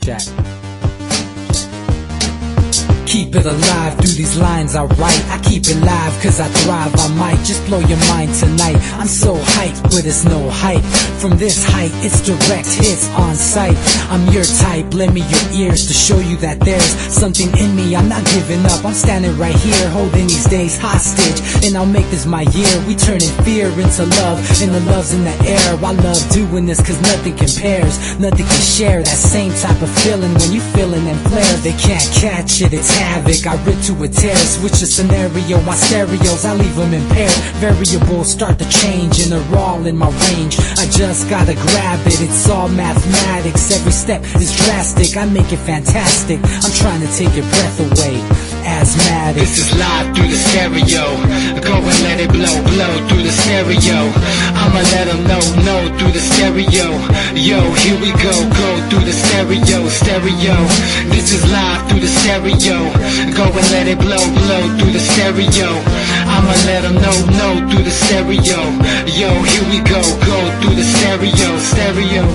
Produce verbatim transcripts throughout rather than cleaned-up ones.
Jack. Keep it alive through these lines I write. I keep it live cause I thrive. I might just blow your mind tonight. I'm so hyped, but it's no hype. From this height, it's direct hits on sight. I'm your type, lend me your ears to show you that there's something in me. I'm not giving up, I'm standing right here, holding these days hostage. And I'll make this my year. We turning fear into love, and the love's in the air. I love doing this cause nothing compares. Nothing can share that same type of feeling when you feeling them flares. They can't catch it, it's havoc. I rip to a tear, switch the scenario. My stereos, I leave them impaired. Variables start to change and they're all in my range. I just gotta grab it, it's all mathematics. Every step is drastic, I make it fantastic. I'm trying to take your breath away. Asthmatic. This is live through the stereo. Go and let it blow, blow through the stereo. I'ma let them know, know through the stereo. Yo, here we go, go through the stereo, stereo. This is live through the stereo. Go and let it blow, blow through the stereo. I'ma let them know, know through the stereo. Yo, here we go, go through the stereo, stereo.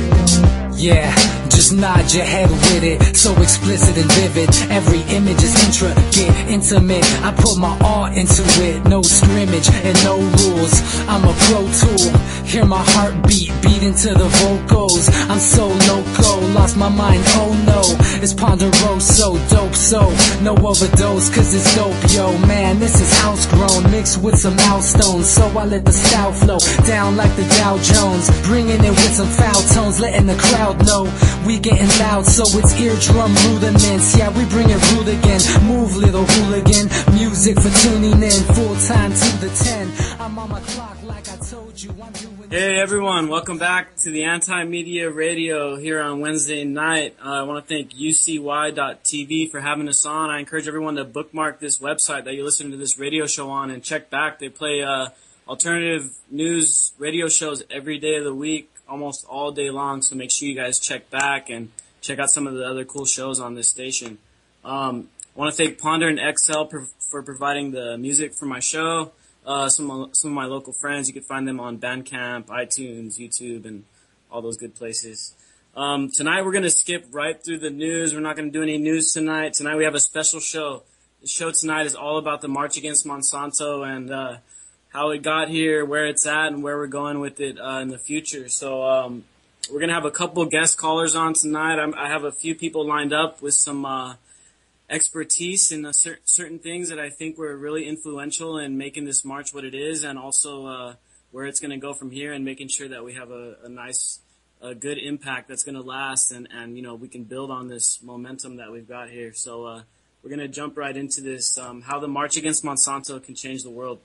Yeah, just nod your head with it, so explicit and vivid. Every image is intricate, intimate. I put my all into it, no scrimmage and no rules. I'm a pro tool, hear my heartbeat, beat into the vocals. I'm so loco, lost my mind, oh no. It's Ponderoso, dope so, no overdose cause it's dope, yo. Man, this is house grown, mixed with some milestones. So I let the style flow down like the Dow Jones, bringing it with some foul tones, letting the crowd know we getting loud, so it's eardrum rudiments. Yeah, we bring it rude again. Move, little hooligan. Music for tuning in. Full time to the ten. I'm on my clock like I told you. I'm doing. Hey everyone, welcome back to the Anti-Media Radio here on Wednesday night. Uh, I want to thank U C Y dot T V for having us on. I encourage everyone to bookmark this website that you listen to this radio show on and check back. They play uh, alternative news radio shows every day of the week, almost all day long, so make sure you guys check back and check out some of the other cool shows on this station. Um, I want to thank Ponder and X L for, for providing the music for my show. Uh, some of, some of my local friends, you can find them on Bandcamp, iTunes, YouTube, and all those good places. Um, tonight we're going to skip right through the news. We're not going to do any news tonight. Tonight we have a special show. The show tonight is all about the March Against Monsanto and uh, how it got here, where it's at, and where we're going with it uh, in the future. So um, we're going to have a couple guest callers on tonight. I'm, I have a few people lined up with some uh, expertise in a cer- certain things that I think were really influential in making this march what it is, and also uh, where it's going to go from here, and making sure that we have a, a nice, a good impact that's going to last, and, and, you know, we can build on this momentum that we've got here. So uh, we're going to jump right into this, um, how the March Against Monsanto can change the world.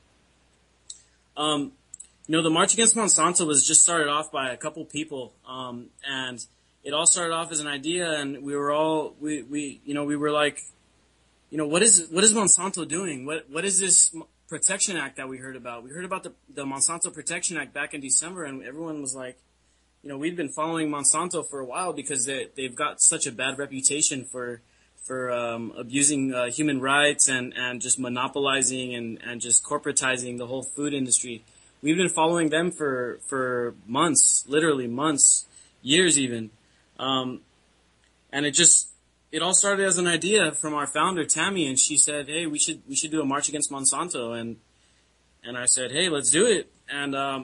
Um, you know, the March Against Monsanto was just started off by a couple people, um, and it all started off as an idea, and we were all, we, we, you know, we were like, you know, what is, what is Monsanto doing? What, what is this Protection Act that we heard about? We heard about the, the Monsanto Protection Act back in December, and everyone was like, you know, we've been following Monsanto for a while because they, they've got such a bad reputation for, for, um, abusing, uh, human rights and, and just monopolizing and, and just corporatizing the whole food industry. We've been following them for, for months, literally months, years even. Um, and it just, it all started as an idea from our founder, Tammy, and she said, hey, we should, we should do a March Against Monsanto. And, and I said, hey, let's do it. And, um,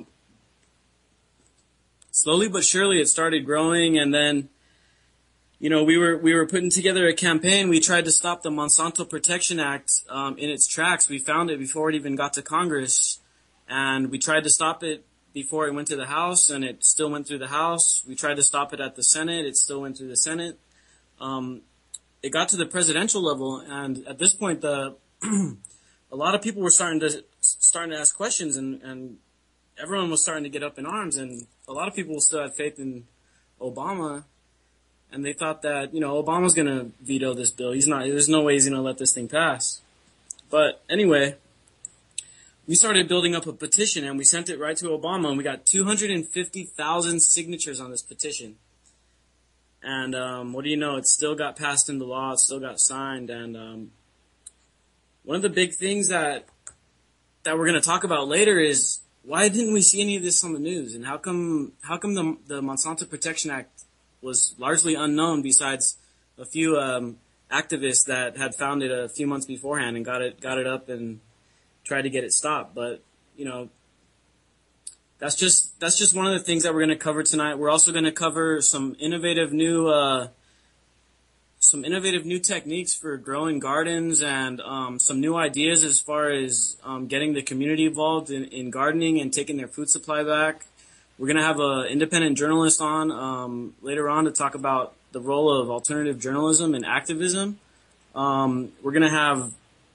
slowly but surely it started growing. And then, you know, we were, we were putting together a campaign. We tried to stop the Monsanto Protection Act, um, in its tracks. We found it before it even got to Congress. And we tried to stop it before it went to the House, and it still went through the House. We tried to stop it at the Senate. It still went through the Senate. Um, it got to the presidential level, and at this point, the a lot of people were starting to starting to ask questions, and, and everyone was starting to get up in arms, and a lot of people still had faith in Obama, and they thought that, you know, Obama's going to veto this bill. He's not. There's no way he's going to let this thing pass. But anyway, we started building up a petition, and we sent it right to Obama, and we got two hundred fifty thousand signatures on this petition. And um, what do you know? It still got passed into law. It still got signed. And um, one of the big things that that we're going to talk about later is, why didn't we see any of this on the news? And how come how come the, the Monsanto Protection Act was largely unknown besides a few um, activists that had found it a few months beforehand and got it got it up and tried to get it stopped. But you know, that's just that's just one of the things that we're going to cover tonight. We're also going to cover some innovative new uh, some innovative new techniques for growing gardens and um, some new ideas as far as um, getting the community involved in, in gardening and taking their food supply back. We're going to have an independent journalist on um, later on to talk about the role of alternative journalism and activism. Um, we're going to have,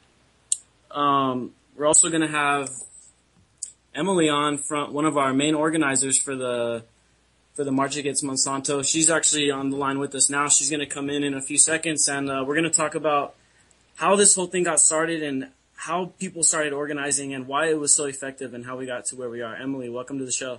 um, we're also going to have Emily on, from one of our main organizers for the for the March Against Monsanto. She's actually on the line with us now. She's going to come in in a few seconds, and uh, we're going to talk about how this whole thing got started and how people started organizing and why it was so effective and how we got to where we are. Emily, welcome to the show.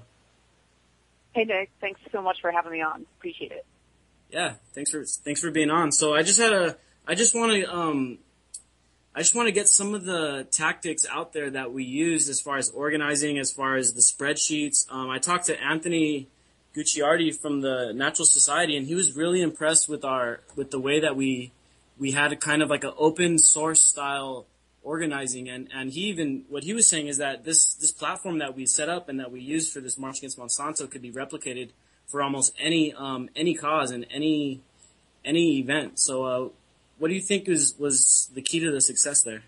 Hey, Nick. Thanks so much for having me on. Appreciate it. Yeah, thanks for thanks for being on. So I just had a I just want to um I just want to get some of the tactics out there that we used as far as organizing, as far as the spreadsheets. Um, I talked to Anthony Gucciardi from the Natural Society, and he was really impressed with our with the way that we we had a kind of like an open source style organizing. And, and he even, what he was saying is that this, this platform that we set up and that we used for this March Against Monsanto could be replicated for almost any, um, any cause and any, any event. So, uh, what do you think is, was the key to the success there?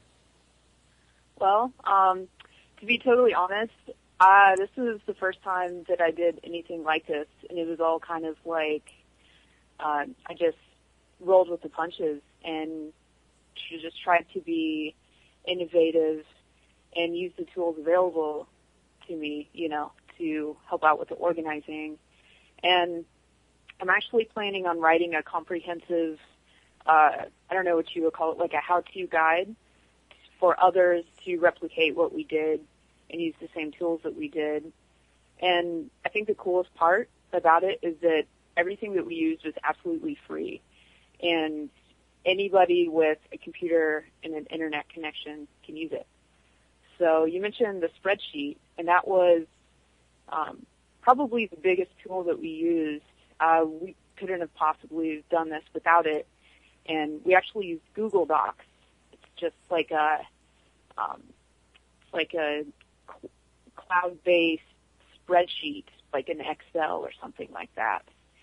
Well, um, to be totally honest, uh, this was the first time that I did anything like this, and it was all kind of like, uh, I just rolled with the punches and just tried to be innovative and use the tools available to me, you know, to help out with the organizing. And I'm actually planning on writing a comprehensive, uh, I don't know what you would call it, like a how-to guide for others to replicate what we did and use the same tools that we did. And I think the coolest part about it is that everything that we used was absolutely free. And anybody with a computer and an internet connection can use it. So you mentioned the spreadsheet, and that was um, probably the biggest tool that we used. Uh, we couldn't have possibly done this without it, and we actually used Google Docs. It's just like a um, like a cloud-based spreadsheet, like an Excel or something like that.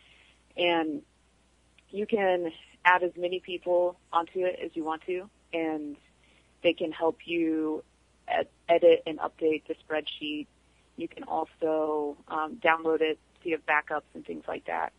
And you can add as many people onto it as you want to, and they can help you ed- edit and update the spreadsheet. You can also um, download it so you have backups and things like that.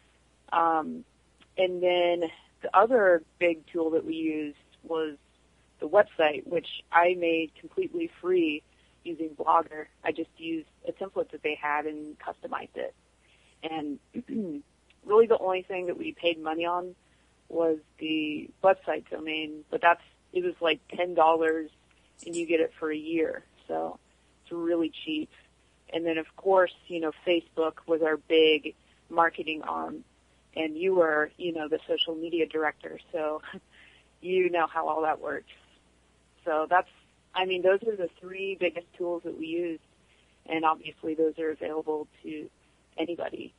Um, and then the other big tool that we used was the website, which I made completely free using Blogger. I just used a template that they had and customized it. And really the only thing that we paid money on was the website domain, but that's, it was like ten dollars and you get it for a year. So it's really cheap. And then of course, you know, Facebook was our big marketing arm, and you were, you know, the social media director. So you know how all that works. So that's, I mean, those are the three biggest tools that we used, and obviously those are available to anybody.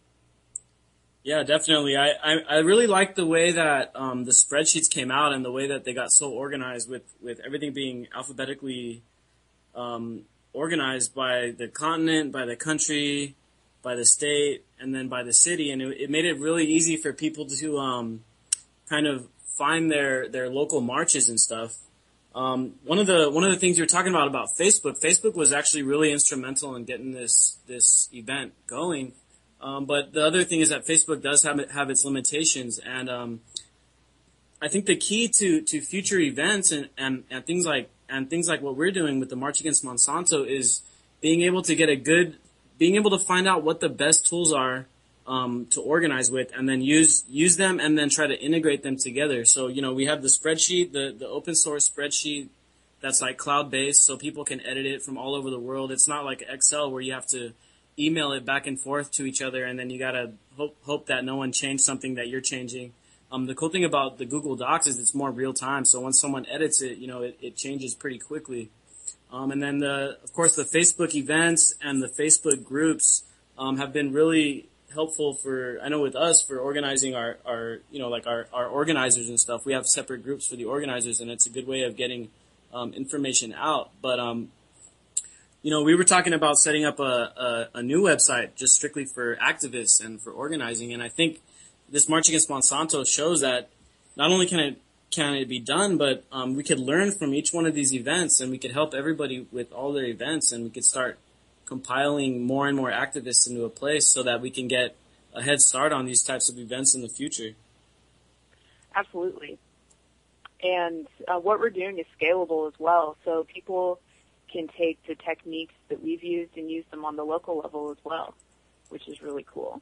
Yeah, definitely. I, I, I really like the way that um, the spreadsheets came out and the way that they got so organized with, with everything being alphabetically um, organized by the continent, by the country, by the state, and then by the city. And it, it made it really easy for people to um, kind of find their, their local marches and stuff. Um, one of the one of the things you were talking about about Facebook, Facebook was actually really instrumental in getting this this event going. Um, but the other thing is that Facebook does have have its limitations, and um, I think the key to, to future events and, and, and things like and things like what we're doing with the March Against Monsanto is being able to get a good, being able to find out what the best tools are um, to organize with, and then use use them, and then try to integrate them together. So you know we have the spreadsheet, the the open source spreadsheet that's like cloud based, so people can edit it from all over the world. It's not like Excel where you have to email it back and forth to each other, and then you gotta hope hope that no one changed something that you're changing. Um, the cool thing about the Google Docs is it's more real time, so once someone edits it, you know, it, it changes pretty quickly. Um, and then the, of course, the Facebook events and the Facebook groups um, have been really helpful for, I know with us, for organizing our, our you know, like our, our organizers and stuff. We have separate groups for the organizers, and it's a good way of getting um, information out. But, um, you know, we were talking about setting up a, a, a new website just strictly for activists and for organizing, and I think this March Against Monsanto shows that not only can it can it be done, but um, we could learn from each one of these events, and we could help everybody with all their events, and we could start compiling more and more activists into a place so that we can get a head start on these types of events in the future. Absolutely. And uh, what we're doing is scalable as well, so people can take the techniques that we've used and use them on the local level as well, which is really cool.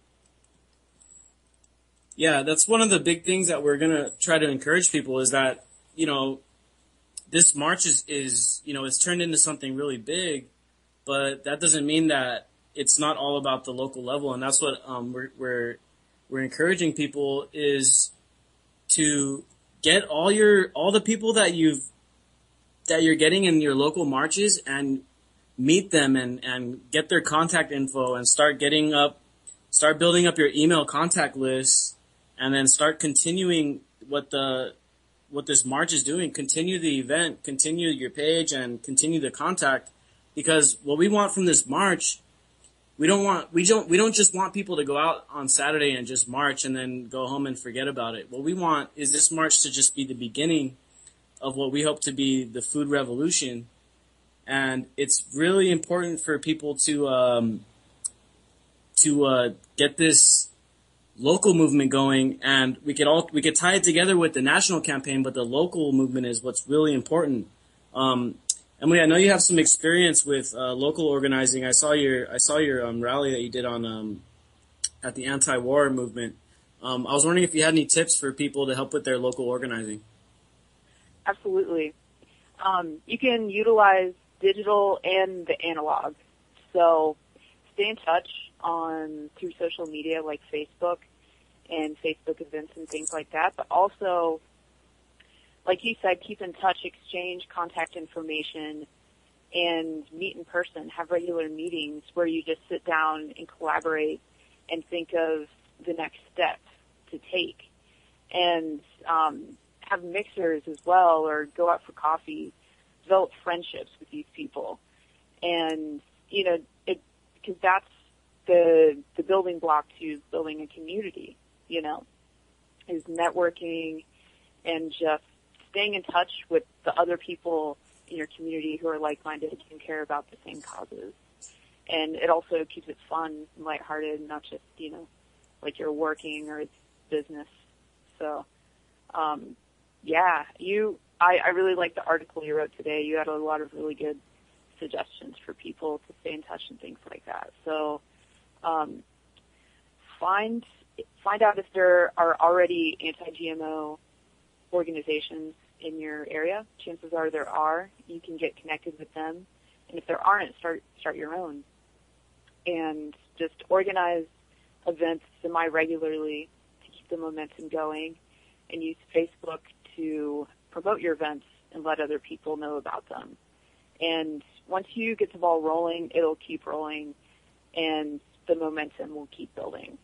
Yeah, that's one of the big things that we're going to try to encourage people is that, you know, this march is, is, you know, it's turned into something really big, but that doesn't mean that it's not all about the local level. And that's what um, we're, we're, we're encouraging people is to get all your, all the people that you've, that you're getting in your local marches and meet them and, and get their contact info and start getting up, start building up your email contact list. And then start continuing what the what this march is doing. Continue the event, continue your page, and continue the contact. Because what we want from this march, we don't want we don't we don't just want people to go out on Saturday and just march and then go home and forget about it. What we want is this march to just be the beginning of what we hope to be the food revolution. And it's really important for people to um, to uh, get this local movement going, and we could all we could tie it together with the national campaign, but the local movement is what's really important. Um, Emily, I know you have some experience with uh, local organizing. I saw your I saw your um, rally that you did on um, at the anti-war movement. Um, I was wondering if you had any tips for people to help with their local organizing. Absolutely, um, you can utilize digital and the analog. So stay in touch on through social media like Facebook and Facebook events and things like that, but also, like you said, keep in touch, exchange contact information, and meet in person. Have regular meetings where you just sit down and collaborate and think of the next step to take. And um, have mixers as well, or go out for coffee, develop friendships with these people. And, you know, it because that's the the building block to building a community, you know, is networking and just staying in touch with the other people in your community who are like-minded and care about the same causes. And it also keeps it fun and lighthearted, not just, you know, like you're working or it's business. So, um, yeah, you, I, I really like the article you wrote today. You had a lot of really good suggestions for people to stay in touch and things like that. So, Um, find find out if there are already anti-G M O organizations in your area. Chances are there are. You can get connected with them, and if there aren't, start start your own. And just organize events semi-regularly to keep the momentum going, and use Facebook to promote your events and let other people know about them. And once you get the ball rolling, it'll keep rolling, and the momentum will keep building.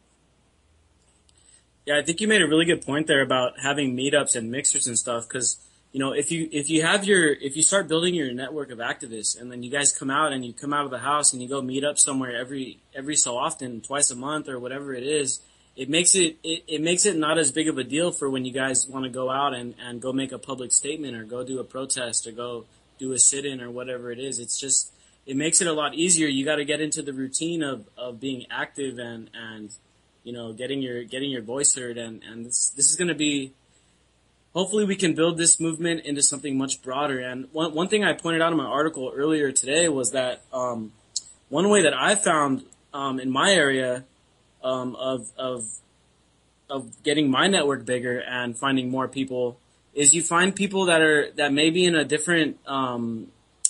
Yeah, I think you made a really good point there about having meetups and mixers and stuff. Because you know, if you if you have your if you start building your network of activists, and then you guys come out and you come out of the house and you go meet up somewhere every every so often, twice a month or whatever it is, it makes it it, it makes it not as big of a deal for when you guys want to go out and and go make a public statement or go do a protest or go do a sit-in or whatever it is. It's just it makes it a lot easier. You got to get into the routine of, of being active and, and, you know, getting your, getting your voice heard. And, and this, this is going to be, hopefully we can build this movement into something much broader. And one, one thing I pointed out in my article earlier today was that, um, one way that I found, um, in my area, um, of, of, of getting my network bigger and finding more people is you find people that are, that may be in a different, um,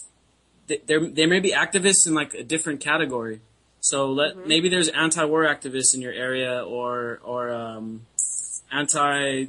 There, there may be activists in like a different category. So let mm-hmm. maybe there's anti-war activists in your area, or or um, anti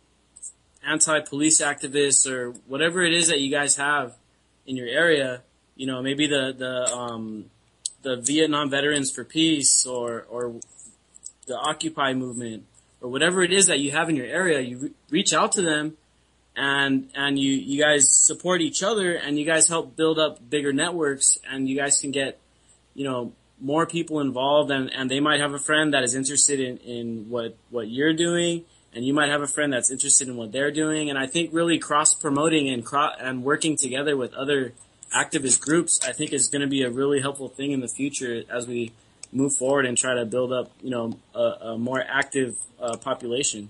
anti-police activists, or whatever it is that you guys have in your area. You know, maybe the the um, the Vietnam Veterans for Peace, or or the Occupy movement, or whatever it is that you have in your area, you re- reach out to them, and and you you guys support each other, and you guys help build up bigger networks, and you guys can get, you know, more people involved, and, and they might have a friend that is interested in, in what, what you're doing, and you might have a friend that's interested in what they're doing. And I think really cross-promoting and cro- and working together with other activist groups, I think is going to be a really helpful thing in the future as we move forward and try to build up, you know, a, a more active uh, population.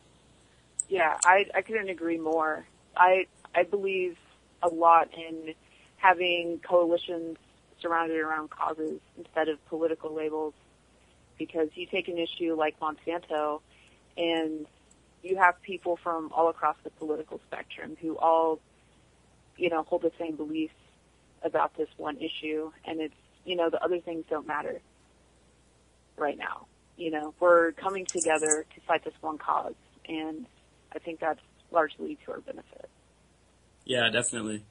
Yeah, I, I couldn't agree more. I I believe a lot in having coalitions surrounded around causes instead of political labels, because you take an issue like Monsanto and you have people from all across the political spectrum who all, you know, hold the same beliefs about this one issue, and it's, you know, the other things don't matter right now. You know, we're coming together to fight this one cause, and I think that's largely to our benefit. Yeah, definitely.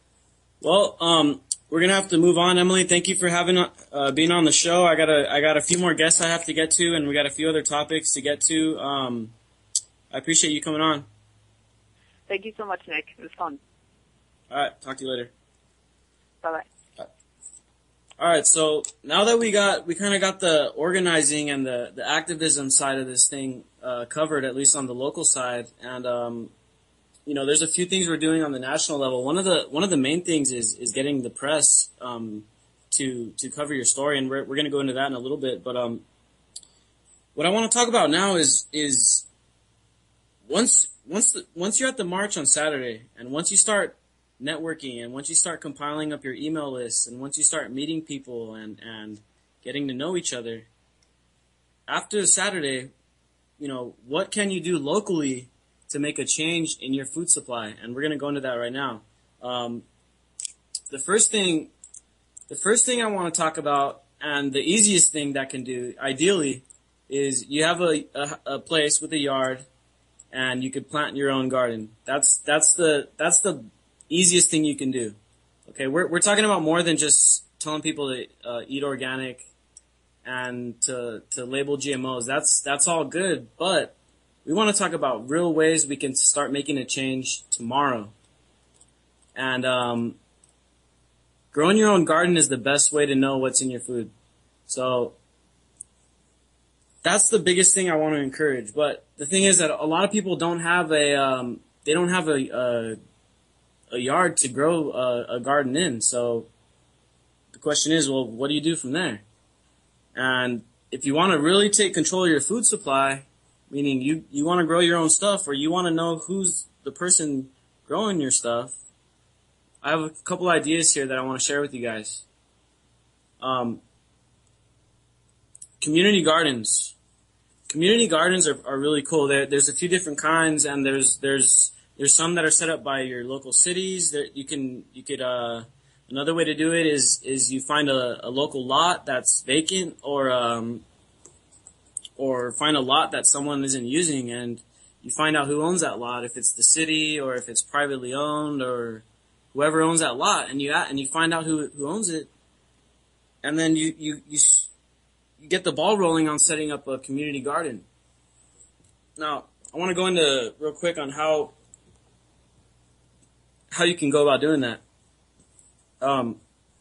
Well, um, we're gonna have to move on. Emily, thank you for having uh, being on the show. I got a I got a few more guests I have to get to, and we got a few other topics to get to. Um, I appreciate you coming on. Thank you so much, Nick. It was fun. All right, talk to you later. Bye bye. All right, so now that we got we kind of got the organizing and the the activism side of this thing uh, covered, at least on the local side, and um, you know, there's a few things we're doing on the national level. One of the one of the main things is is getting the press um, to to cover your story, and we're we're going to go into that in a little bit. But um, what I want to talk about now is is once once the, once you're at the march on Saturday, and once you start networking, and once you start compiling up your email lists, and once you start meeting people and and getting to know each other, after Saturday, you know, what can you do locally to make a change in your food supply? And we're going to go into that right now. Um, the first thing, the first thing I want to talk about, and the easiest thing that can do, ideally, is you have a, a, a place with a yard, and you could plant your own garden. That's that's the that's the easiest thing you can do. Okay, we're we're talking about more than just telling people to uh, eat organic and to to label G M Os. That's that's all good, but we want to talk about real ways we can start making a change tomorrow. And um, growing your own garden is the best way to know what's in your food. So that's the biggest thing I want to encourage. But the thing is that a lot of people don't have a um, they don't have a, a a yard to grow a, a garden in. So the question is, well, what do you do from there? And if you want to really take control of your food supply, meaning you, you want to grow your own stuff, or you want to know who's the person growing your stuff, I have a couple ideas here that I want to share with you guys. Um, community gardens. Community gardens are, are really cool. There, there's a few different kinds, and there's there's there's some that are set up by your local cities. There, you can you could uh, another way to do it is is you find a, a local lot that's vacant, or um, or find a lot that someone isn't using, and you find out who owns that lot, if it's the city or if it's privately owned or whoever owns that lot, and you and you find out who who owns it, and then you you you, you get the ball rolling on setting up a community garden. Now, I want to go into real quick on how how you can go about doing that. Um,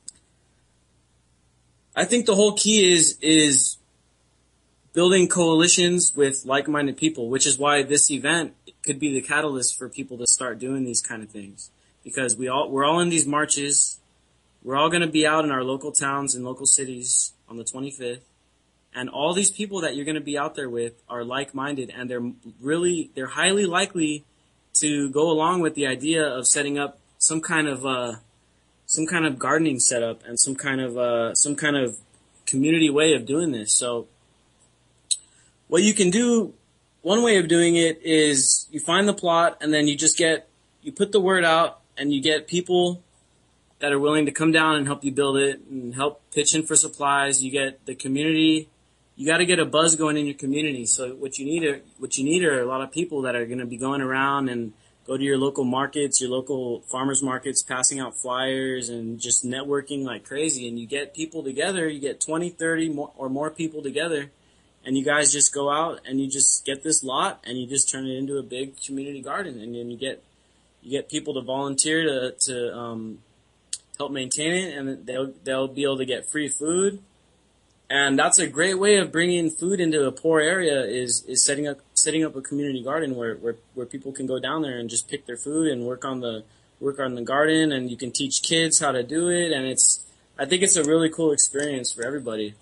I think the whole key is is building coalitions with like-minded people, which is why this event could be the catalyst for people to start doing these kind of things. Because we all we're all in these marches, we're all going to be out in our local towns and local cities on the twenty-fifth, and all these people that you're going to be out there with are like-minded, and they're really they're highly likely to go along with the idea of setting up some kind of uh, some kind of gardening setup and some kind of uh, some kind of community way of doing this. So what you can do, one way of doing it is you find the plot, and then you just get you put the word out, and you get people that are willing to come down and help you build it and help pitch in for supplies. You get the community. You got to get a buzz going in your community. So what you need are what you need are a lot of people that are going to be going around and go to your local markets, your local farmers markets, passing out flyers and just networking like crazy. And you get people together. You get twenty, thirty more, or more people together, and you guys just go out and you just get this lot and you just turn it into a big community garden, and then you get you get people to volunteer to to um, help maintain it, and they'll they'll be able to get free food. And that's a great way of bringing food into a poor area is is setting up setting up a community garden where, where, where people can go down there and just pick their food and work on the work on the garden, and you can teach kids how to do it, and it's I think it's a really cool experience for everybody.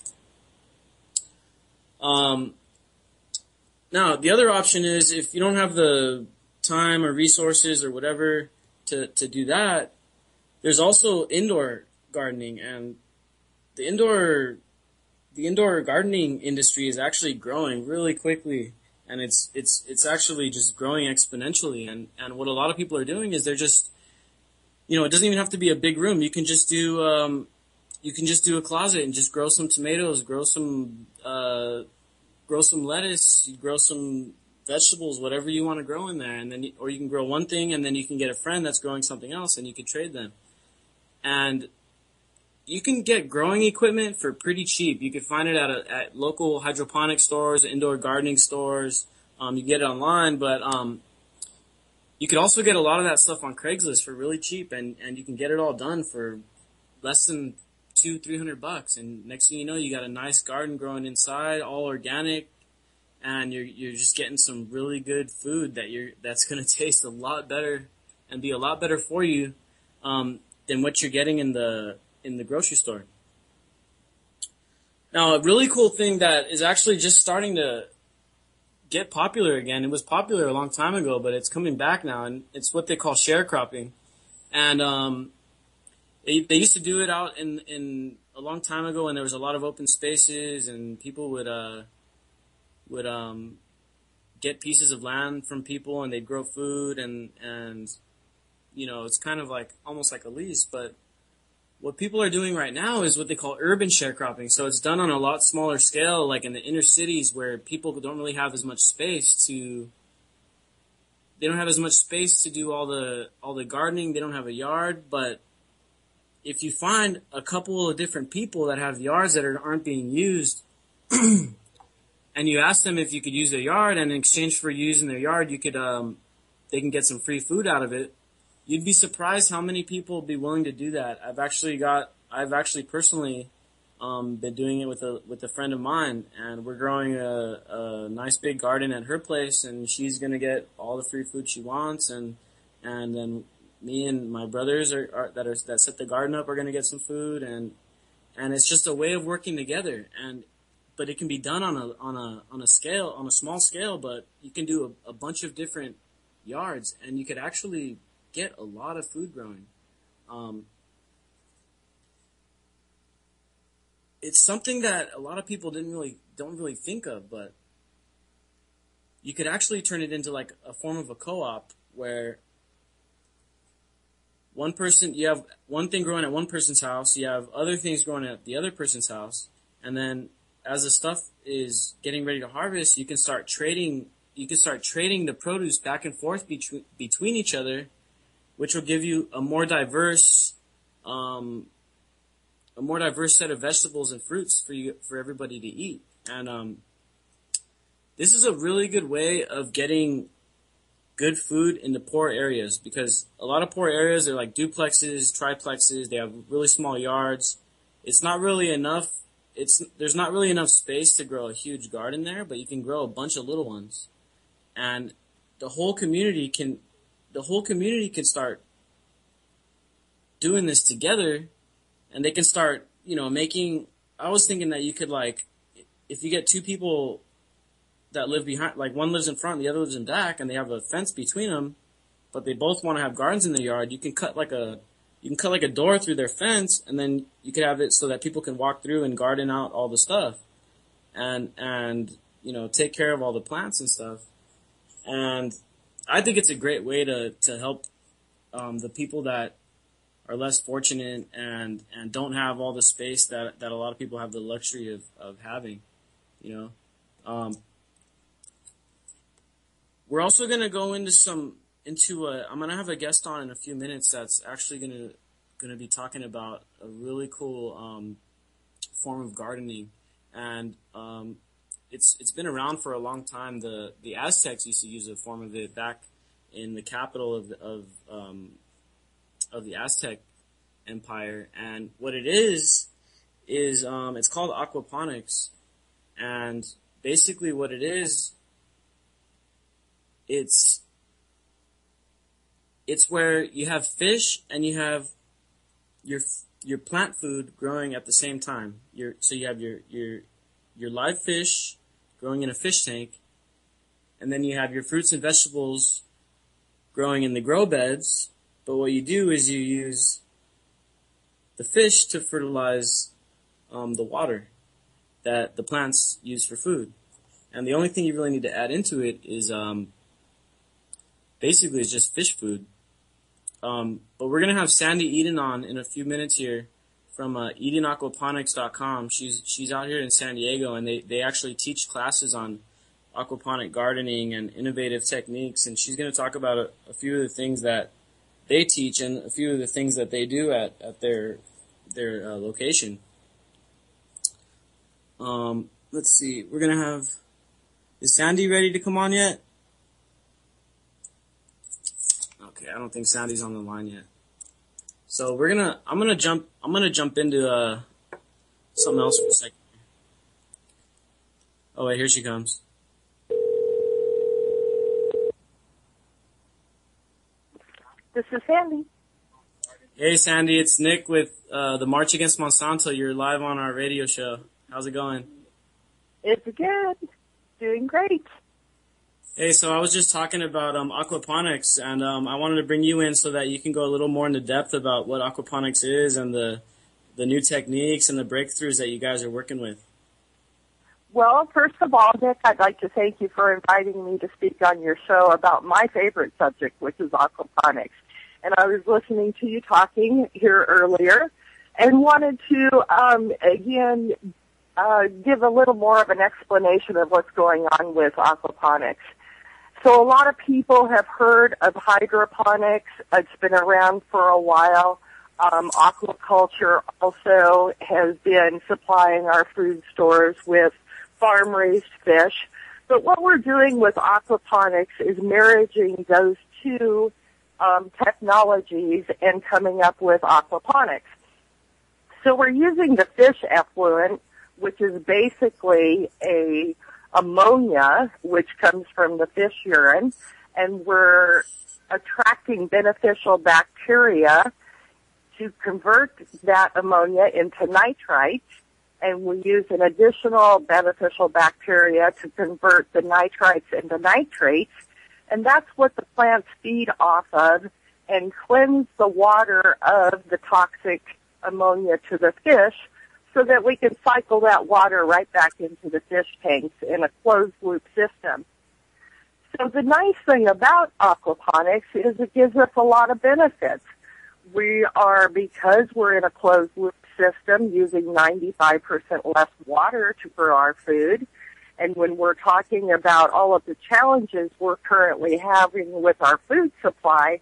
Um, now the other option is if you don't have the time or resources or whatever to, to do that, there's also indoor gardening, and the indoor the indoor gardening industry is actually growing really quickly, and it's it's it's actually just growing exponentially. And, and what a lot of people are doing is they're just, you know, it doesn't even have to be a big room. You can just do um, you can just do a closet and just grow some tomatoes, grow some uh, grow some lettuce, grow some vegetables, whatever you want to grow in there, and then you, or you can grow one thing and then you can get a friend that's growing something else and you can trade them. And you can get growing equipment for pretty cheap. You can find it at a, at local hydroponic stores, indoor gardening stores. Um, you get it online, but um, you could also get a lot of that stuff on Craigslist for really cheap, and, and you can get it all done for less than two, three hundred bucks. And next thing you know, you got a nice garden growing inside, all organic, and you're you're just getting some really good food that you're that's going to taste a lot better and be a lot better for you um, than what you're getting in the in the grocery store. Now, a really cool thing that is actually just starting to get popular again. It was popular a long time ago, but it's coming back now, and it's what they call sharecropping. And um, they, they used to do it out in in a long time ago when there was a lot of open spaces, and people would uh would um get pieces of land from people, and they'd grow food, and and you know, it's kind of like almost like a lease. But what people are doing right now is what they call urban sharecropping. So it's done on a lot smaller scale, like in the inner cities where people don't really have as much space to, they don't have as much space to do all the, all the gardening. They don't have a yard. But if you find a couple of different people that have yards that are, aren't being used, and you ask them if you could use their yard, and in exchange for using their yard, you could, um, they can get some free food out of it, you'd be surprised how many people would be willing to do that. I've actually got, I've actually personally um, been doing it with a with a friend of mine, and we're growing a, a nice big garden at her place, and she's gonna get all the free food she wants, and and then me and my brothers are, are that are that set the garden up are gonna get some food, and and it's just a way of working together. And but it can be done on a on a on a scale on a small scale, but you can do a, a bunch of different yards, and you could actually get a lot of food growing. Um, it's something that a lot of people didn't really don't really think of, but you could actually turn it into like a form of a co-op where one person, you have one thing growing at one person's house, you have other things growing at the other person's house, and then as the stuff is getting ready to harvest, you can start trading. You can start trading the produce back and forth between between each other, which will give you a more diverse, um, a more diverse set of vegetables and fruits for you, for everybody to eat. And um, this is a really good way of getting good food into poor areas, because a lot of poor areas are like duplexes, triplexes. They have really small yards. It's not really enough. It's there's not really enough space to grow a huge garden there, but you can grow a bunch of little ones, and the whole community can. The whole community can start doing this together, and they can start, you know, making, I was thinking that you could, like, if you get two people that live behind, like one lives in front and the other lives in back, and they have a fence between them, but they both want to have gardens in their yard, you can cut like a, you can cut like a door through their fence, and then you could have it so that people can walk through and garden out all the stuff, and, and, you know, take care of all the plants and stuff. And I think it's a great way to, to help um, the people that are less fortunate and, and don't have all the space that, that a lot of people have the luxury of, of having, you know. Um, we're also going to go into some, into a, I'm going to have a guest on in a few minutes that's actually going to, going to be talking about a really cool um, form of gardening. And um, it's it's been around for a long time. The the Aztecs used to use a form of it back in the capital of the, of um, of the Aztec Empire, and what it is is um, it's called aquaponics, and basically what it is, it's it's where you have fish and you have your your plant food growing at the same time. Your so you have your your your live fish growing in a fish tank, and then you have your fruits and vegetables growing in the grow beds. But what you do is you use the fish to fertilize um, the water that the plants use for food. And the only thing you really need to add into it is um, basically it's just fish food. Um, but we're going to have Sandy Eden on in a few minutes here from uh, eden aquaponics dot com. She's she's out here in San Diego, and they, they actually teach classes on aquaponic gardening and innovative techniques, and she's going to talk about a, a few of the things that they teach and a few of the things that they do at, at their their uh, location. Um, let's see. We're going to have... Is Sandy ready to come on yet? Okay, I don't think Sandy's on the line yet. So we're gonna, I'm gonna jump, I'm gonna jump into uh, something else for a second. Oh wait, here she comes. This is Sandy. Hey Sandy, it's Nick with uh, the March Against Monsanto. You're live on our radio show. How's it going? It's good. Doing great. Hey, so I was just talking about um, aquaponics, and um, I wanted to bring you in so that you can go a little more into depth about what aquaponics is and the the new techniques and the breakthroughs that you guys are working with. Well, first of all, Nick, I'd like to thank you for inviting me to speak on your show about my favorite subject, which is aquaponics. And I was listening to you talking here earlier and wanted to, um, again, uh, give a little more of an explanation of what's going on with aquaponics. So a lot of people have heard of hydroponics. It's been around for a while. Um, aquaculture also has been supplying our food stores with farm-raised fish. But what we're doing with aquaponics is marrying those two um, technologies and coming up with aquaponics. So we're using the fish effluent, which is basically a ammonia, which comes from the fish urine, and we're attracting beneficial bacteria to convert that ammonia into nitrite, and we use an additional beneficial bacteria to convert the nitrites into nitrates, and that's what the plants feed off of and cleanse the water of the toxic ammonia to the fish, so that we can cycle that water right back into the fish tanks in a closed-loop system. So the nice thing about aquaponics is it gives us a lot of benefits. We are, because we're in a closed-loop system, using ninety-five percent less water to grow our food. And when we're talking about all of the challenges we're currently having with our food supply,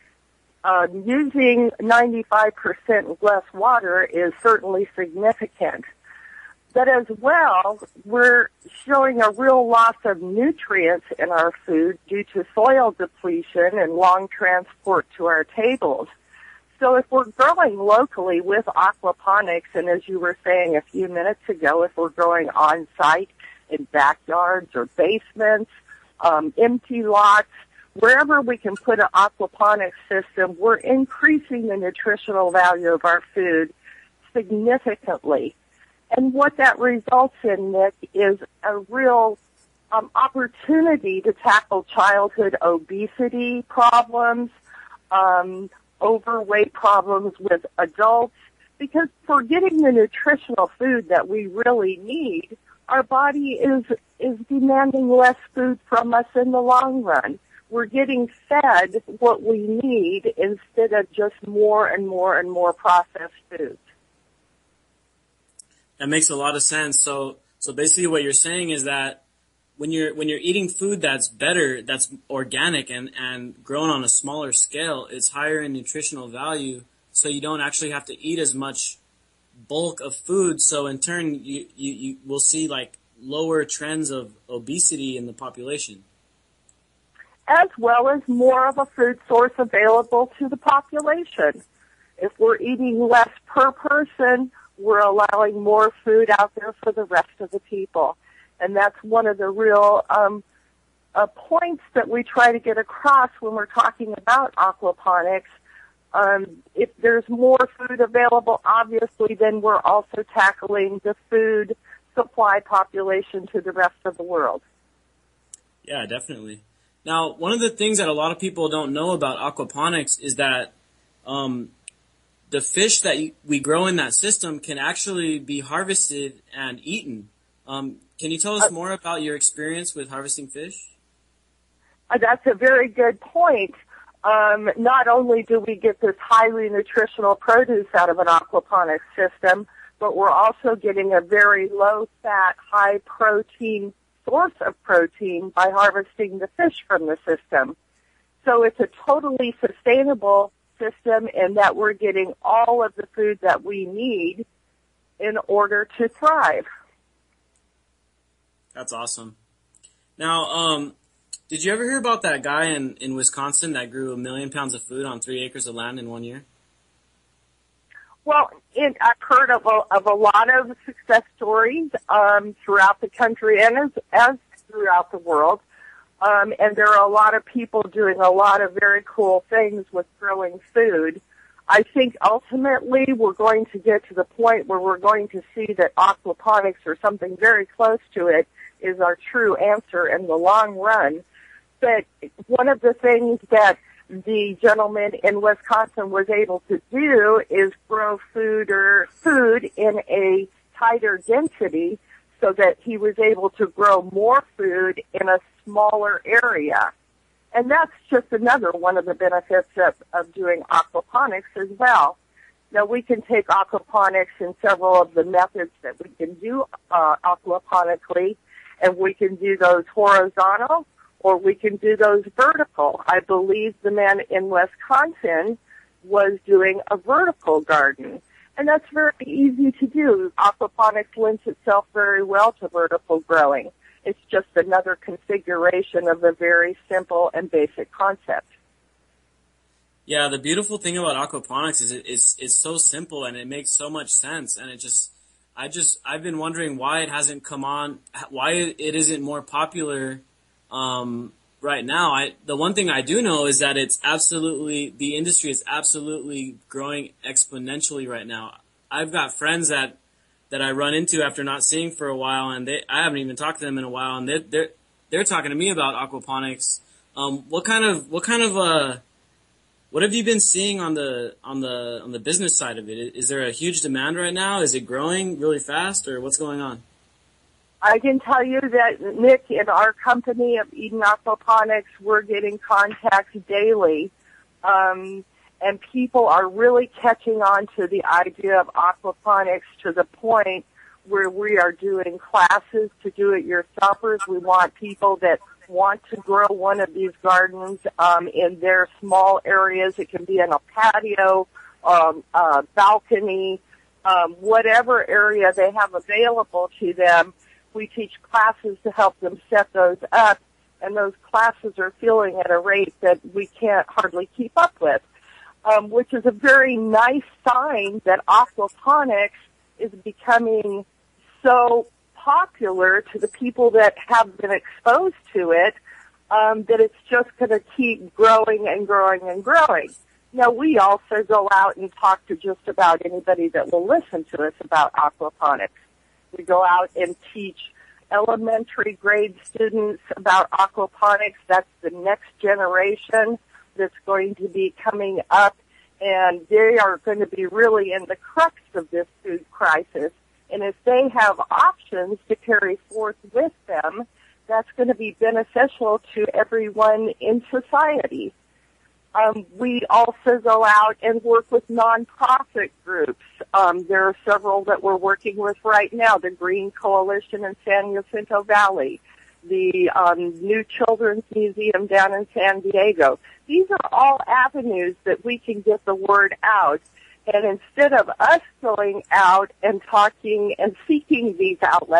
Uh, using ninety-five percent less water is certainly significant. But as well, we're showing a real loss of nutrients in our food due to soil depletion and long transport to our tables. So if we're growing locally with aquaponics, and as you were saying a few minutes ago, if we're growing on-site in backyards or basements, um, empty lots, wherever we can put an aquaponics system, we're increasing the nutritional value of our food significantly. And what that results in, Nick, is a real um, opportunity to tackle childhood obesity problems, um, overweight problems with adults, because if we're getting the nutritional food that we really need, our body is, is demanding less food from us in the long run. We're getting fed what we need instead of just more and more and more processed foods. That makes a lot of sense. So, so basically what you're saying is that when you're, when you're eating food that's better, that's organic and, and grown on a smaller scale, it's higher in nutritional value. So you don't actually have to eat as much bulk of food. So in turn, you, you, you will see like lower trends of obesity in the population. As well as more of a food source available to the population. If we're eating less per person, we're allowing more food out there for the rest of the people. And that's one of the real um, uh, points that we try to get across when we're talking about aquaponics. Um, if there's more food available, obviously, then we're also tackling the food supply population to the rest of the world. Yeah, definitely. Now, one of the things that a lot of people don't know about aquaponics is that um, the fish that we grow in that system can actually be harvested and eaten. Um, can you tell us more about your experience with harvesting fish? Uh, that's a very good point. Um, not only do we get this highly nutritional produce out of an aquaponics system, but we're also getting a very low-fat, high-protein source of protein by harvesting the fish from the system. So it's a totally sustainable system in that we're getting all of the food that we need in order to thrive. That's awesome. Now, um, did you ever hear about that guy in, in Wisconsin that grew a million pounds of food on three acres of land in one year? Well, it, I've heard of a, of a lot of success stories um, throughout the country and as, as throughout the world. Um, and there are a lot of people doing a lot of very cool things with growing food. I think ultimately we're going to get to the point where we're going to see that aquaponics or something very close to it is our true answer in the long run. But one of the things that the gentleman in Wisconsin was able to do is grow food or food in a tighter density so that he was able to grow more food in a smaller area. And that's just another one of the benefits of, of doing aquaponics as well. Now, we can take aquaponics in several of the methods that we can do uh, aquaponically, and we can do those horizontal or we can do those vertical. I believe the man in Wisconsin was doing a vertical garden. And that's very easy to do. Aquaponics lends itself very well to vertical growing. It's just another configuration of a very simple and basic concept. Yeah, the beautiful thing about aquaponics is it, it's, it's so simple and it makes so much sense. And it just, I just, I've been wondering why it hasn't come on, why it isn't more popular um, right now. I, the one thing I do know is that it's absolutely, the industry is absolutely growing exponentially right now. I've got friends that, that I run into after not seeing for a while, and they, I haven't even talked to them in a while, and they're, they're, they're talking to me about aquaponics. Um, what kind of, what kind of, uh, what have you been seeing on the, on the, on the business side of it? Is there a huge demand right now? Is it growing really fast, or what's going on? I can tell you that, Nick, in our company of Eden Aquaponics, we're getting contacts daily, um, and people are really catching on to the idea of aquaponics to the point where we are doing classes to do-it-yourselfers. We want people that want to grow one of these gardens um, in their small areas. It can be in a patio, um, a balcony, um, whatever area they have available to them. We teach classes to help them set those up, and those classes are filling at a rate that we can't hardly keep up with, um, which is a very nice sign that aquaponics is becoming so popular to the people that have been exposed to it, um, that it's just going to keep growing and growing and growing. Now, we also go out and talk to just about anybody that will listen to us about aquaponics. We go out and teach elementary grade students about aquaponics. That's the next generation that's going to be coming up, and they are going to be really in the crux of this food crisis. And if they have options to carry forth with them, that's going to be beneficial to everyone in society. Um, we also go out and work with nonprofit groups. Um, there are several that we're working with right now, the Green Coalition in San Jacinto Valley, the um, New Children's Museum down in San Diego. These are all avenues that we can get the word out. And instead of us going out and talking and seeking these outlets,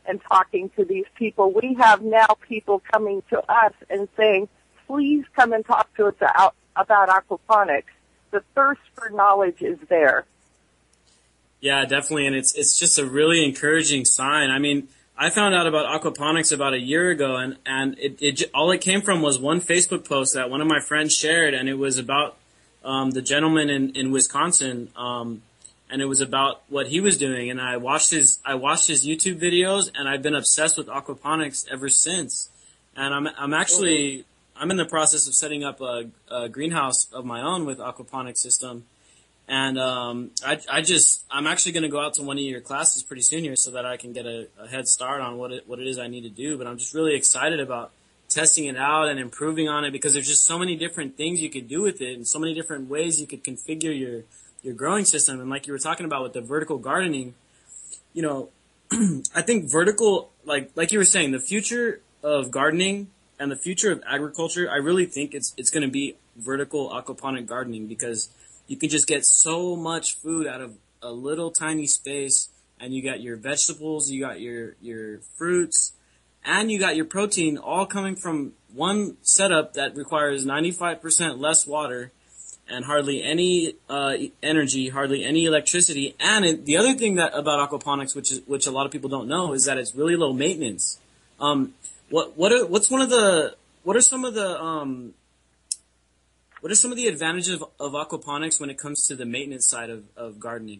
and talking to these people, we have now people coming to us and saying, please come and talk to us out, about aquaponics. The thirst for knowledge is there. Yeah, definitely, and it's it's just a really encouraging sign. I mean, I found out about aquaponics about a year ago, and and it, it all it came from was one Facebook post that one of my friends shared, and it was about um, the gentleman in in Wisconsin, um, and it was about what he was doing. And I watched his I watched his YouTube videos, and I've been obsessed with aquaponics ever since. And I'm I'm actually I'm in the process of setting up a, a greenhouse of my own with aquaponics system. And um, I, I just, I'm actually going to go out to one of your classes pretty soon here so that I can get a, a head start on what it, what it is I need to do. But I'm just really excited about testing it out and improving on it because there's just so many different things you could do with it and so many different ways you could configure your, your growing system. And like you were talking about with the vertical gardening, you know, I think vertical, like, like you were saying, the future of gardening and the future of agriculture, I really think it's, it's going to be vertical aquaponic gardening because you can just get so much food out of a little tiny space, and you got your vegetables, you got your, your fruits, and you got your protein all coming from one setup that requires ninety-five percent less water and hardly any uh, energy, hardly any electricity. And it, the other thing that about aquaponics, which is which a lot of people don't know, is that it's really low maintenance. Um, what what are, what's one of the what are some of the um, What are some of the advantages of, of aquaponics when it comes to the maintenance side of, of gardening?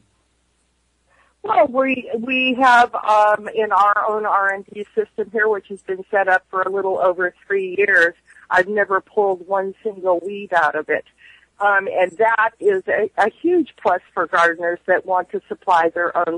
Well, we we have um, in our own R and D system here, which has been set up for a little over three years. I've never pulled one single weed out of it, um, and that is a, a huge plus for gardeners that want to supply their own.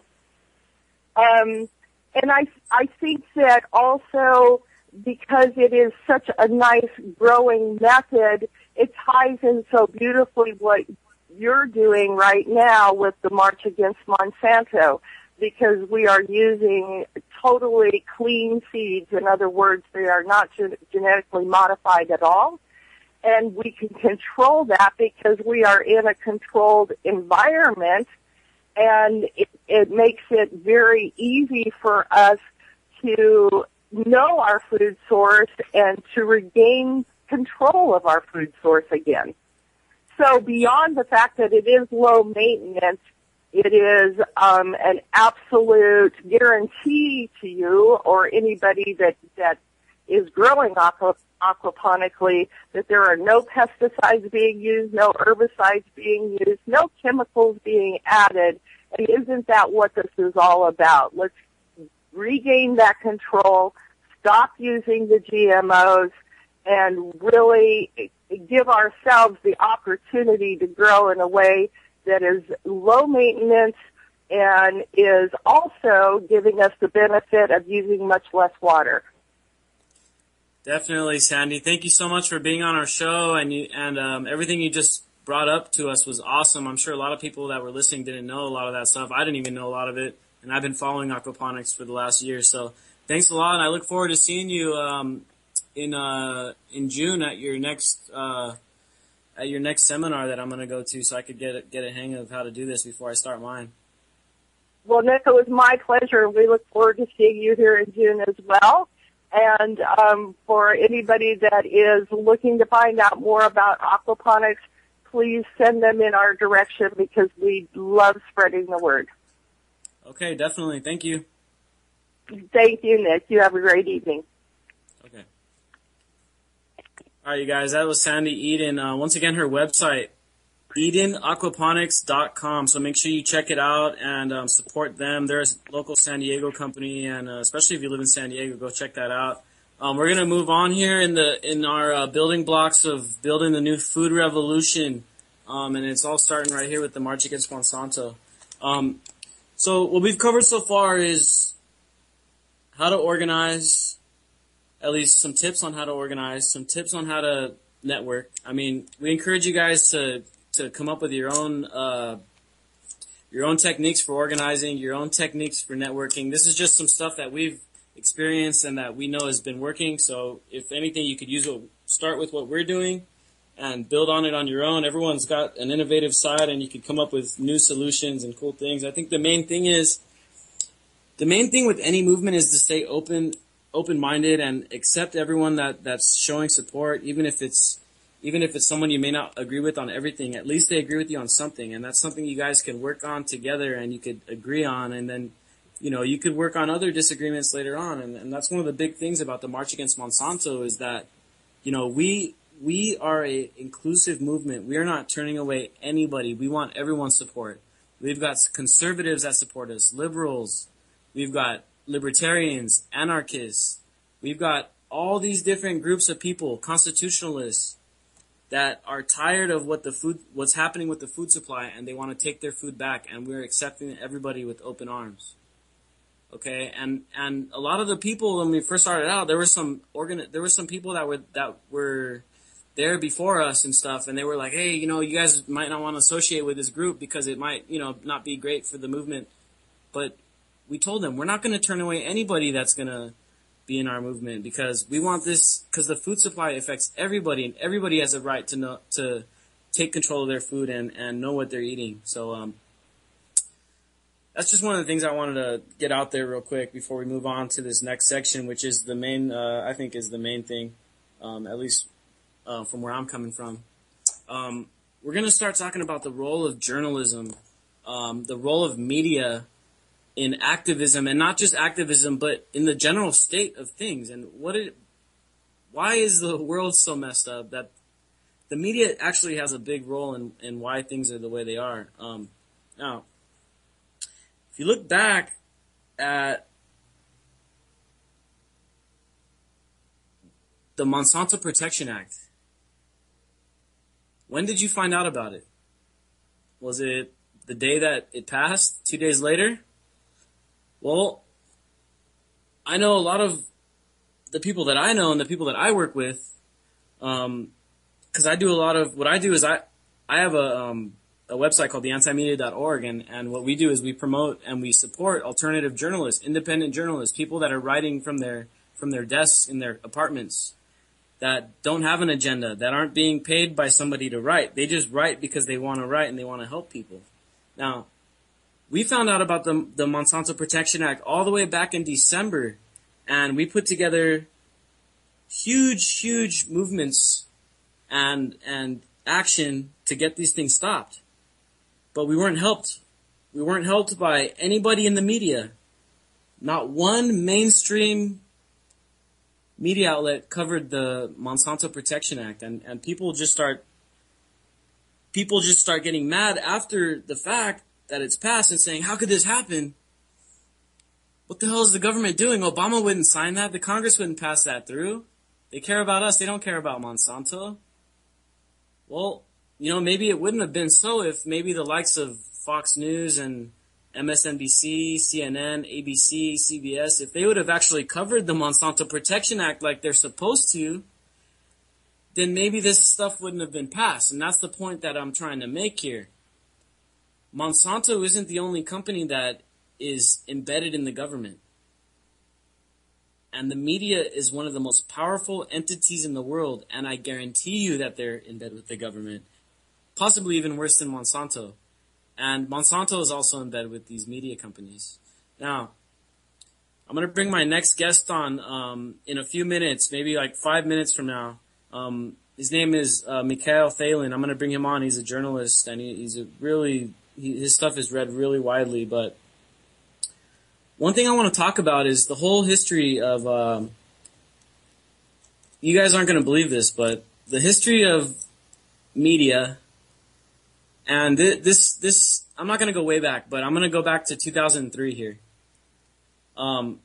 Um, and I I think that also because it is such a nice growing method, it ties in so beautifully what you're doing right now with the March Against Monsanto, because we are using totally clean seeds. In other words, they are not gen- genetically modified at all. And we can control that because we are in a controlled environment, and it, it makes it very easy for us to know our food source and to regain control of our food source again. So beyond the fact that it is low maintenance, it is um, an absolute guarantee to you or anybody that, that is growing aqua, aquaponically that there are no pesticides being used, no herbicides being used, no chemicals being added. And isn't that what this is all about? Let's regain that control, stop using the G M Os, and really give ourselves the opportunity to grow in a way that is low maintenance and is also giving us the benefit of using much less water. Definitely, Sandy. Thank you so much for being on our show, and you, and um, everything you just brought up to us was awesome. I'm sure a lot of people that were listening didn't know a lot of that stuff. I didn't even know a lot of it, and I've been following aquaponics for the last year. So thanks a lot, and I look forward to seeing you um, in uh, in June at your next uh, at your next seminar that I'm going to go to, so I could get a, get a hang of how to do this before I start mine. Well, Nick, it was my pleasure. We look forward to seeing you here in June as well. And um, for anybody that is looking to find out more about aquaponics, please send them in our direction because we love spreading the word. Okay, definitely. Thank you. Thank you, Nick. You have a great evening. Okay. All right, you guys, that was Sandy Eden. Uh, once again, her website, eden aquaponics dot com. So make sure you check it out and um, support them. They're a local San Diego company, and uh, especially if you live in San Diego, go check that out. Um, we're gonna move on here in the in our uh, building blocks of building the new food revolution, um, and it's all starting right here with the March Against Monsanto. Um, so what we've covered so far is how to organize, at least some tips on how to organize, some tips on how to network. I mean, we encourage you guys to to come up with your own uh, your own techniques for organizing, your own techniques for networking. This is just some stuff that we've experienced and that we know has been working. So if anything, you could use it, start with what we're doing and build on it on your own. Everyone's got an innovative side, and you could come up with new solutions and cool things. I think the main thing is the main thing with any movement is to stay open, open-minded and accept everyone that, that's showing support, even if it's, even if it's someone you may not agree with on everything. At least they agree with you on something, and that's something you guys can work on together and you could agree on, and then, you know, you could work on other disagreements later on. And, and that's one of the big things about the March Against Monsanto is that, you know, we, we are a inclusive movement. We are not turning away anybody. We want everyone's support. We've got conservatives that support us, liberals. We've got libertarians, anarchists. We've got all these different groups of people, constitutionalists, that are tired of what the food, what's happening with the food supply, and they want to take their food back. And we're accepting everybody with open arms. Okay, and and a lot of the people when we first started out, there were some organ, there were some people that were that were there before us and stuff, and they were like, hey, you know, you guys might not want to associate with this group because it might, you know, not be great for the movement. But we told them we're not going to turn away anybody that's going to be in our movement, because we want this, because the food supply affects everybody, and everybody has a right to know, to take control of their food and, and know what they're eating. So um, that's just one of the things I wanted to get out there real quick before we move on to this next section, which is the main, uh, I think is the main thing, um, at least uh, from where I'm coming from. Um, we're going to start talking about the role of journalism, um, the role of media in activism, and not just activism, but in the general state of things. And what it, why is the world so messed up that the media actually has a big role in, in why things are the way they are. Um, now, if you look back at the Monsanto Protection Act, when did you find out about it? Was it the day that it passed, two days later? Well, I know a lot of the people that I know and the people that I work with, um, because I do a lot of, what I do is I, I have a, um, a website called the anti media dot org, and, and what we do is we promote and we support alternative journalists, independent journalists, people that are writing from their, from their desks in their apartments, that don't have an agenda, that aren't being paid by somebody to write. They just write because they want to write and they want to help people. Now, we found out about the, the Monsanto Protection Act all the way back in December, and we put together huge, huge movements and and action to get these things stopped. But we weren't helped. We weren't helped by anybody in the media. Not one mainstream media outlet covered the Monsanto Protection Act, and, and people just start people just start getting mad after the fact that it's passed and saying, how could this happen? What the hell is the government doing? Obama wouldn't sign that. The Congress wouldn't pass that through. They care about us. They don't care about Monsanto. Well, you know, maybe it wouldn't have been so if maybe the likes of Fox News and M S N B C, C N N, A B C, C B S, if they would have actually covered the Monsanto Protection Act like they're supposed to, then maybe this stuff wouldn't have been passed. And that's the point that I'm trying to make here. Monsanto isn't the only company that is embedded in the government. And the media is one of the most powerful entities in the world, and I guarantee you that they're in bed with the government. Possibly even worse than Monsanto. And Monsanto is also in bed with these media companies. Now, I'm going to bring my next guest on um, in a few minutes, maybe like five minutes from now. Um, his name is uh, Mikhail Thalen. I'm going to bring him on. He's a journalist, and he, he's a really... He, his stuff is read really widely, but one thing I want to talk about is the whole history of, um, you guys aren't going to believe this, but the history of media, and th- this, this, I'm not going to go way back, but I'm going to go back to two thousand three here. Um,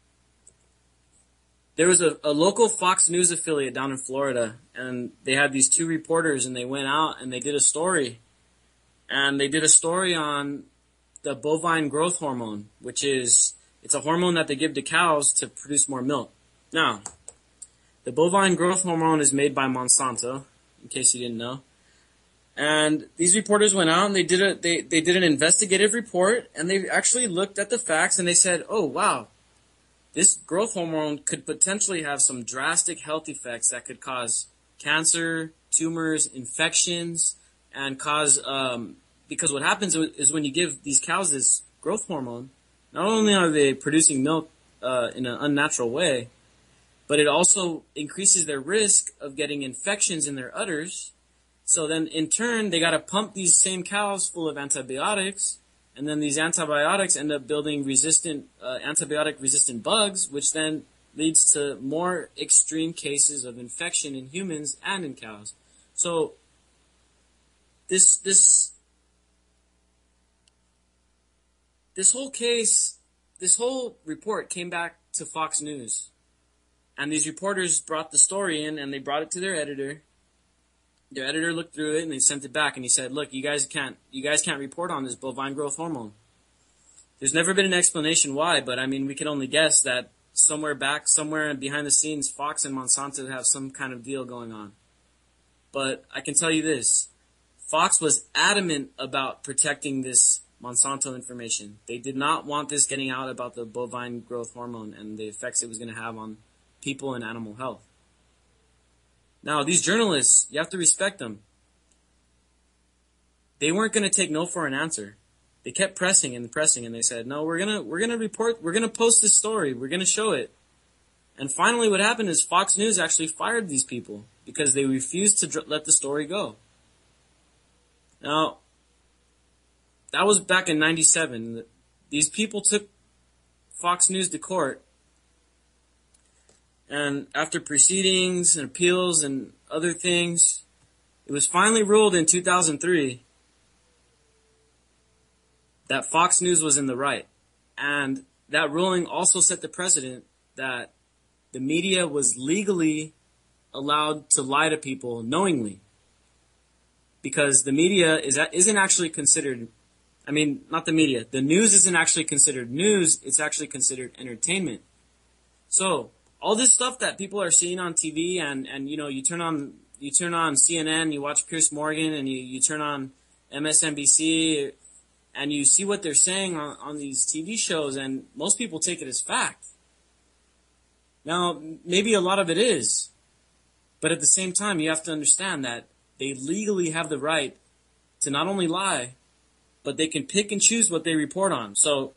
there was a, a local Fox News affiliate down in Florida, and they had these two reporters, and they went out and they did a story. And they did a story on the bovine growth hormone, which is, it's a hormone that they give to cows to produce more milk. Now, the bovine growth hormone is made by Monsanto, in case you didn't know. And these reporters went out and they did a, they, they did an investigative report, and they actually looked at the facts and they said, oh wow, this growth hormone could potentially have some drastic health effects that could cause cancer, tumors, infections, and cause, um, because what happens is when you give these cows this growth hormone, not only are they producing milk uh, in an unnatural way, but it also increases their risk of getting infections in their udders. So then, in turn, they got to pump these same cows full of antibiotics, and then these antibiotics end up building resistant, uh, antibiotic-resistant bugs, which then leads to more extreme cases of infection in humans and in cows. So this this this whole case, this whole report came back to Fox News, and these reporters brought the story in, and they brought it to their editor. Their editor looked through it and they sent it back, and he said, "Look, you guys can't, you guys can't report on this bovine growth hormone." There's never been an explanation why, but I mean, we can only guess that somewhere back, somewhere behind the scenes, Fox and Monsanto have some kind of deal going on. But I can tell you this: Fox was adamant about protecting this Monsanto information. They did not want this getting out about the bovine growth hormone and the effects it was going to have on people and animal health. Now, these journalists, you have to respect them. They weren't going to take no for an answer. They kept pressing and pressing, and they said, "No, we're gonna we're gonna report, we're gonna post this story, we're gonna show it." And finally, what happened is Fox News actually fired these people because they refused to dr- let the story go. Now, that was back in ninety-seven. These people took Fox News to court. And after proceedings and appeals and other things, it was finally ruled in two thousand three that Fox News was in the right. And that ruling also set the precedent that the media was legally allowed to lie to people knowingly. Because the media is isn't actually considered, I mean, not the media, the news isn't actually considered news, it's actually considered entertainment. So, all this stuff that people are seeing on T V, and, and you know, you turn on you turn on C N N, you watch Piers Morgan, and you, you turn on M S N B C, and you see what they're saying on, on these T V shows, and most people take it as fact. Now, maybe a lot of it is, but at the same time, you have to understand that they legally have the right to not only lie, but they can pick and choose what they report on. So,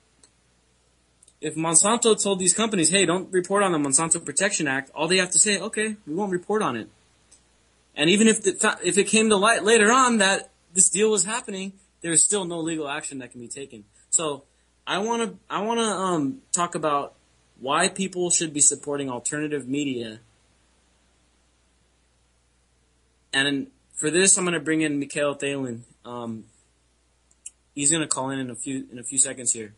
if Monsanto told these companies, "Hey, don't report on the Monsanto Protection Act," all they have to say, "Okay, we won't report on it." And even if the, if it came to light later on that this deal was happening, there is still no legal action that can be taken. So I want to I want to um, talk about why people should be supporting alternative media. And for this, I'm going to bring in Mikhail Thalen. Um, he's going to call in in a few in a few seconds here.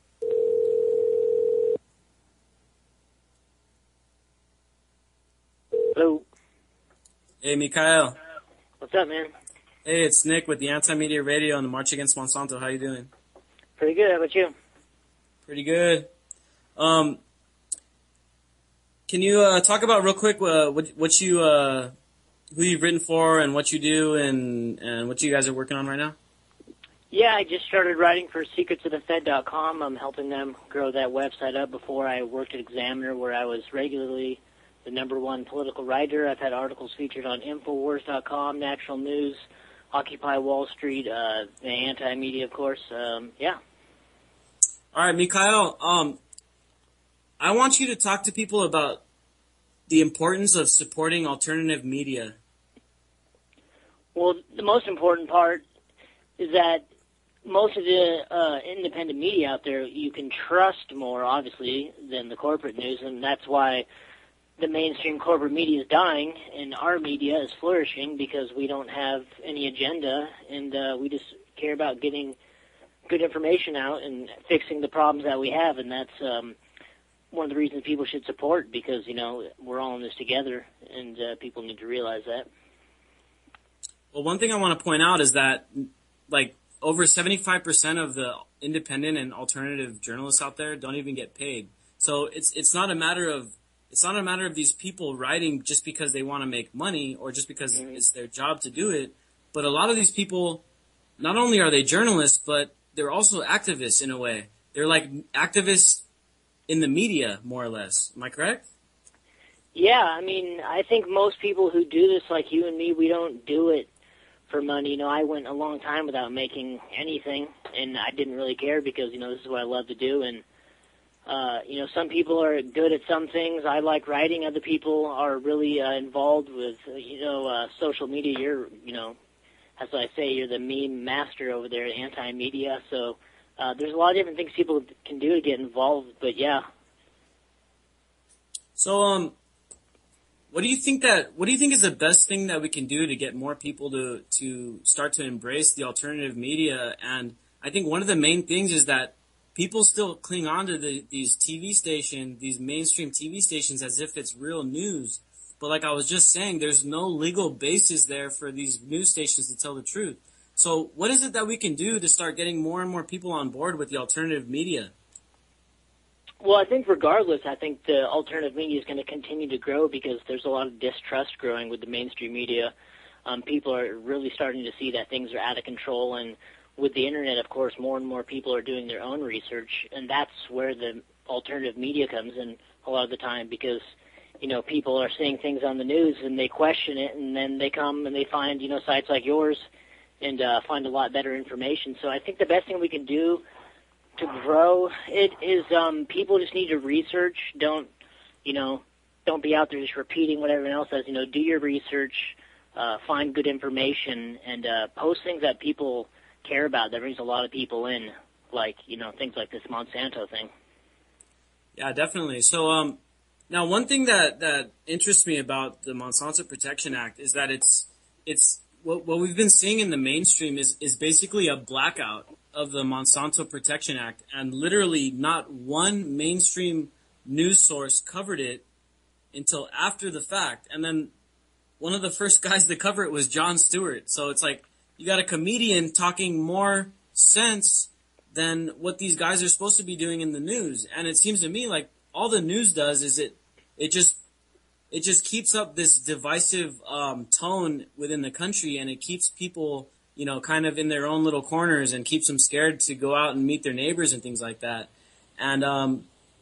Hello. Hey, Mikhail. What's up, man? Hey, it's Nick with the Anti-Media Radio on the March Against Monsanto. How you doing? Pretty good. How about you? Pretty good. Um, can you uh, talk about real quick uh, what what you uh, who you've written for and what you do and and what you guys are working on right now? Yeah, I just started writing for secrets of the fed dot com. I'm helping them grow that website up. Before, I worked at Examiner, where I was regularly the number one political writer. I've had articles featured on Infowars dot com, National News, Occupy Wall Street, uh, the Anti-Media, of course. Um, yeah. All right, Mikhail, um, I want you to talk to people about the importance of supporting alternative media. Well, the most important part is that most of the uh, independent media out there you can trust more, obviously, than the corporate news, and that's why the mainstream corporate media is dying, and our media is flourishing because we don't have any agenda, and uh, we just care about getting good information out and fixing the problems that we have, and that's um, one of the reasons people should support, because, you know, we're all in this together, and uh, people need to realize that. Well, one thing I want to point out is that, like, over seventy-five percent of the independent and alternative journalists out there don't even get paid. So it's it's not a matter of It's not a matter of these people writing just because they want to make money or just because mm-hmm. it's their job to do it. But a lot of these people, not only are they journalists, but they're also activists in a way. They're like activists in the media, more or less. Am I correct? Yeah, I mean, I think most people who do this, like you and me, we don't do it for money. You know, I went a long time without making anything, and I didn't really care because, you know, this is what I love to do. And, uh, you know, some people are good at some things. I like writing. Other people are really uh, involved with, uh, you know, uh, social media. You're, you know, as I say, you're the meme master over there at Anti-Media. So uh, there's a lot of different things people can do to get involved. But, yeah. So, um... What do you think that? What do you think is the best thing that we can do to get more people to to start to embrace the alternative media? And I think one of the main things is that people still cling on to the, these T V stations, these mainstream T V stations, as if it's real news. But like I was just saying, there's no legal basis there for these news stations to tell the truth. So what is it that we can do to start getting more and more people on board with the alternative media? Well, I think regardless, I think the alternative media is going to continue to grow because there's a lot of distrust growing with the mainstream media. Um, people are really starting to see that things are out of control, and with the internet, of course, more and more people are doing their own research, and that's where the alternative media comes in a lot of the time because, you know, people are seeing things on the news and they question it, and then they come and they find, you know, sites like yours and uh, find a lot better information. So I think the best thing we can do to grow it is um, people just need to research. Don't, you know, don't be out there just repeating what everyone else says. You know, do your research, uh, find good information, and uh, post things that people care about. That brings a lot of people in, like, you know, things like this Monsanto thing. Yeah, definitely. So, um, now one thing that, that interests me about the Monsanto Protection Act is that it's it's what what we've been seeing in the mainstream is is basically a blackout of the Monsanto Protection Act, and literally not one mainstream news source covered it until after the fact. And then one of the first guys to cover it was Jon Stewart. So it's like you got a comedian talking more sense than what these guys are supposed to be doing in the news. And it seems to me like all the news does is it it just it just keeps up this divisive um, tone within the country, and it keeps people, you know, kind of in their own little corners and keeps them scared to go out and meet their neighbors and things like that. And um,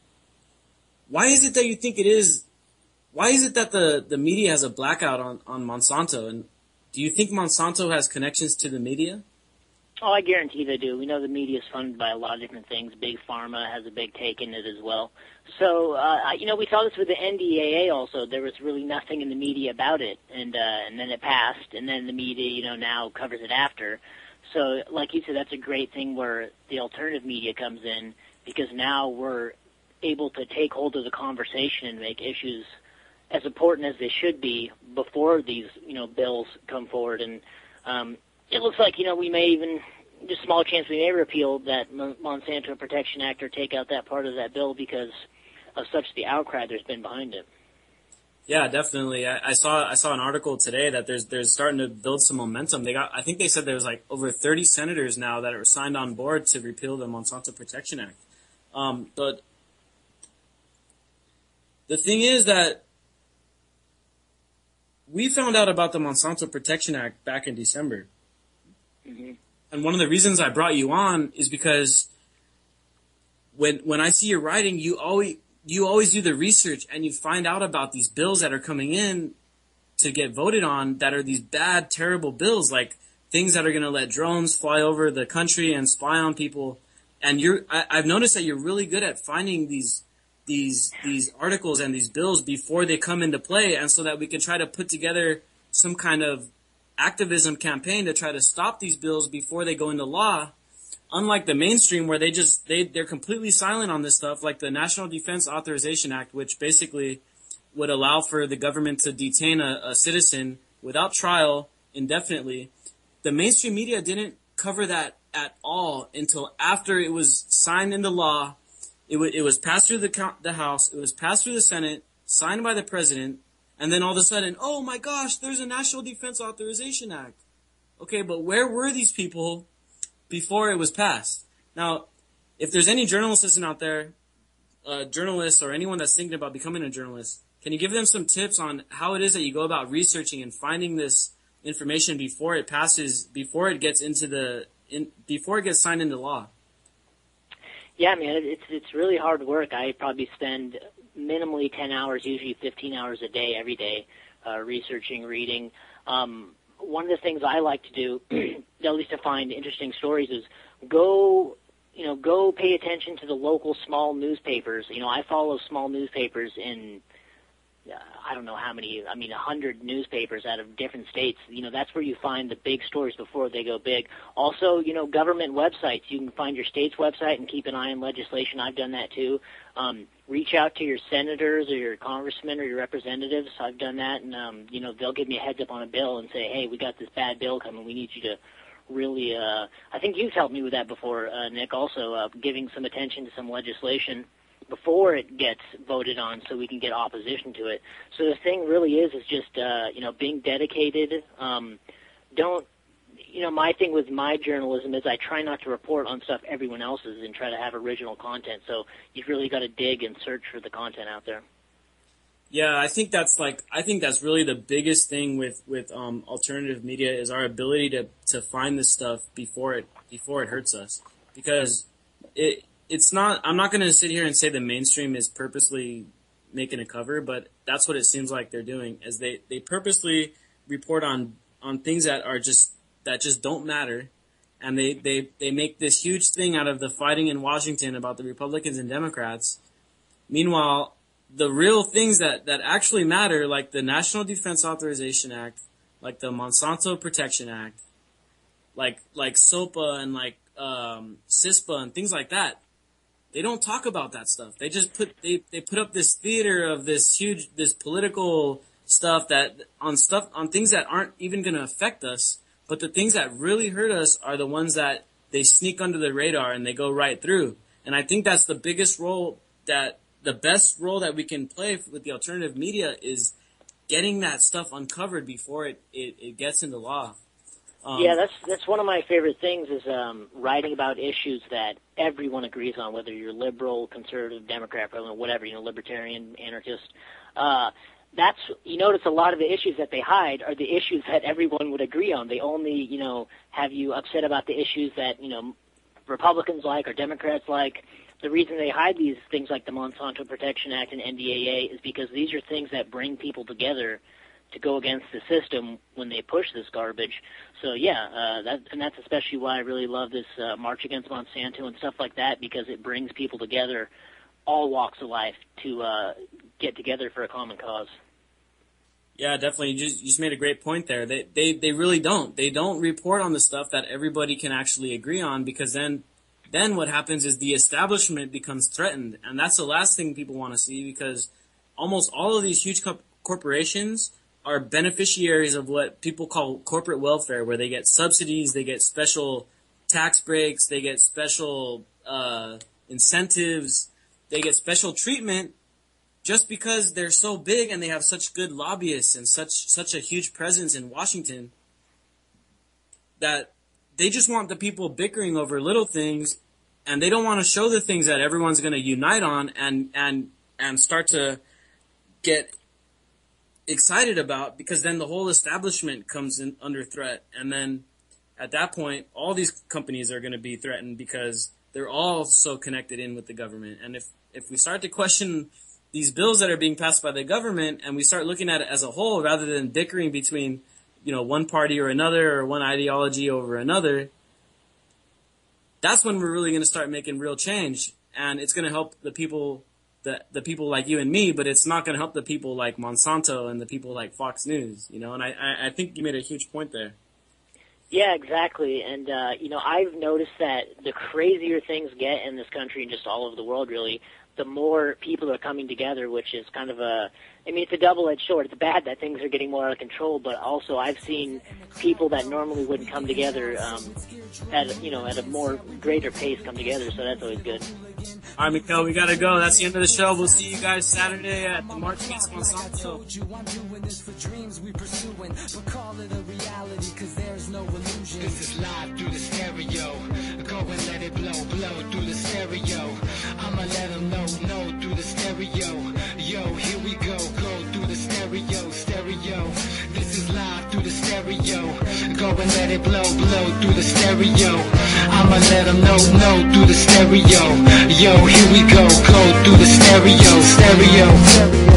why is it that you think it is, why is it that the, the media has a blackout on, on Monsanto? And do you think Monsanto has connections to the media? Oh, I guarantee they do. We know the media is funded by a lot of different things. Big Pharma has a big take in it as well. So, uh, you know, we saw this with the N D A A also. There was really nothing in the media about it, and uh, and then it passed, and then the media, you know, now covers it after. So, like you said, that's a great thing where the alternative media comes in because now we're able to take hold of the conversation and make issues as important as they should be before these, you know, bills come forward. And um, it looks like, you know, we may even, just small chance we may repeal that Monsanto Protection Act or take out that part of that bill because of such the outcry there's been behind it. Yeah, definitely. I, I saw I saw an article today that there's there's starting to build some momentum. They got I think they said there was like over thirty senators now that are signed on board to repeal the Monsanto Protection Act. Um, but the thing is that we found out about the Monsanto Protection Act back in December. Mm-hmm. And one of the reasons I brought you on is because when when I see your writing, you always you always do the research and you find out about these bills that are coming in to get voted on that are these bad, terrible bills, like things that are going to let drones fly over the country and spy on people. And you're I, I've noticed that you're really good at finding these these these articles and these bills before they come into play, and so that we can try to put together some kind of activism campaign to try to stop these bills before they go into law. Unlike the mainstream where they just, they, they're completely silent on this stuff, like the National Defense Authorization Act, which basically would allow for the government to detain a, a citizen without trial indefinitely. The mainstream media didn't cover that at all until after it was signed into law. It, w- it was passed through the, the House, it was passed through the Senate, signed by the President, and then all of a sudden, oh my gosh, there's a National Defense Authorization Act. Okay, but where were these people before it was passed? Now, if there's any journalist listening out there, uh, journalists or anyone that's thinking about becoming a journalist, can you give them some tips on how it is that you go about researching and finding this information before it passes, before it gets into the, in, before it gets signed into law? Yeah, man, it's it's really hard work. I probably spend minimally ten hours, usually fifteen hours a day, every day, uh, researching, reading. Um, one of the things I like to do, at least to find interesting stories, is go, you know, go pay attention to the local small newspapers. You know, I follow small newspapers in, uh, I don't know how many, I mean, a hundred newspapers out of different states. You know, that's where you find the big stories before they go big. Also, you know, government websites. You can find your state's website and keep an eye on legislation. I've done that too. Um, reach out to your senators or your congressmen or your representatives. I've done that, and, um, you know, they'll give me a heads up on a bill and say, hey, we got this bad bill coming. We need you to really, uh, I think you've helped me with that before, uh, Nick, also, uh, giving some attention to some legislation before it gets voted on so we can get opposition to it. So the thing really is, is just, uh, you know, being dedicated. Um, don't, you know, my thing with my journalism is I try not to report on stuff everyone else's and try to have original content. So you've really got to dig and search for the content out there. Yeah, I think that's like I think that's really the biggest thing with with um, alternative media is our ability to, to find this stuff before it before it hurts us, because it it's not. I'm not going to sit here and say the mainstream is purposely making a cover, but that's what it seems like they're doing. Is they, they purposely report on on things that are just that just don't matter, and they, they they make this huge thing out of the fighting in Washington about the Republicans and Democrats. Meanwhile, the real things that, that actually matter, like the National Defense Authorization Act, like the Monsanto Protection Act, like like SOPA and like um, CISPA and things like that, they don't talk about that stuff. They just put they, they put up this theater of this huge this political stuff that on stuff on things that aren't even going to affect us. But the things that really hurt us are the ones that they sneak under the radar and they go right through. And I think that's the biggest role that. The best role that we can play with the alternative media is getting that stuff uncovered before it, it, it gets into law. Um, yeah, that's that's one of my favorite things is um, writing about issues that everyone agrees on, whether you're liberal, conservative, Democrat, whatever, you know, libertarian, anarchist. Uh, that's you notice a lot of the issues that they hide are the issues that everyone would agree on. They only, you know, have you upset about the issues that, you know, Republicans like or Democrats like. The reason they hide these things like the Monsanto Protection Act and N D A A is because these are things that bring people together to go against the system when they push this garbage. So, yeah, uh, that, and that's especially why I really love this uh, March Against Monsanto and stuff like that, because it brings people together, all walks of life, to uh, get together for a common cause. Yeah, definitely. You just, you just made a great point there. They, they, they really don't. They don't report on the stuff that everybody can actually agree on, because then Then what happens is the establishment becomes threatened, and that's the last thing people want to see, because almost all of these huge co- corporations are beneficiaries of what people call corporate welfare, where they get subsidies, they get special tax breaks, they get special uh, incentives, they get special treatment just because they're so big and they have such good lobbyists and such such a huge presence in Washington that they just want the people bickering over little things, and they don't want to show the things that everyone's going to unite on and, and, and start to get excited about, because then the whole establishment comes in under threat. And then at that point, all these companies are going to be threatened because they're all so connected in with the government. And if, if we start to question these bills that are being passed by the government and we start looking at it as a whole rather than bickering between you know, one party or another or one ideology over another, that's when we're really going to start making real change. And it's going to help the people, the, the people like you and me, but it's not going to help the people like Monsanto and the people like Fox News, you know, and I, I think you made a huge point there. Yeah, exactly. And, uh, you know, I've noticed that the crazier things get in this country and just all over the world, really, the more people are coming together, which is kind of a, I mean, it's a double-edged sword. It's bad that things are getting more out of control, but also I've seen people that normally wouldn't come together um, at, you know, at a more greater pace come together, so that's always good. All right, Mikhail, we got to go. That's the end of the show. We'll see you guys Saturday at the March Against Monsanto. This is live through the stereo. Go and let it blow, blow through the stereo. I'ma let them know, know through the stereo. Yo, here we go, go through the stereo, stereo. This is live through the stereo. Go and let it blow, blow through the stereo. I'ma let them know, know through the stereo. Yo, here we go, go through the stereo, stereo.